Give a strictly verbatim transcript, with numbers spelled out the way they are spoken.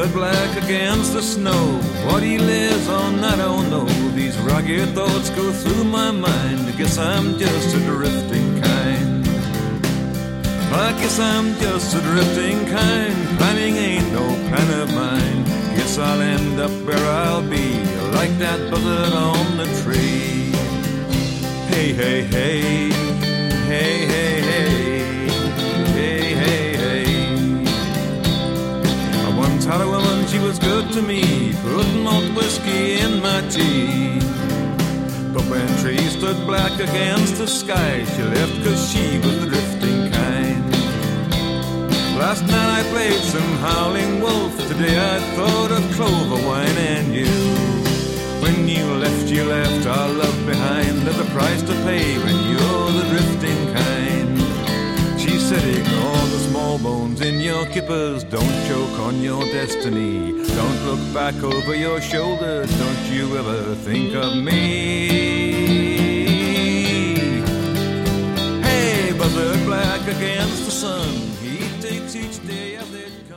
buzzard black against the snow. What he lives on, I don't know. These rugged thoughts go through my mind. I guess I'm just a drifting kind. I guess I'm just a drifting kind. Planning ain't no plan of mine. Guess I'll end up where I'll be, like that buzzard on the tree. Hey, hey, hey, hey, hey, hey, hey, hey, hey. I once had a woman, she was good to me, put malt whiskey in my tea. But when trees stood black against the sky, she left 'cause she was the drifting kind. Last night I played some Howling Wolf. Today I thought of clover wine and you. When you left, you left our love behind. There's a price to pay when you're the drifting kind. She said ignore the small bones in your kippers. Don't choke on your destiny. Don't look back over your shoulder. Don't you ever think of me. Hey, buzzard black against the sun. He takes each day as it comes.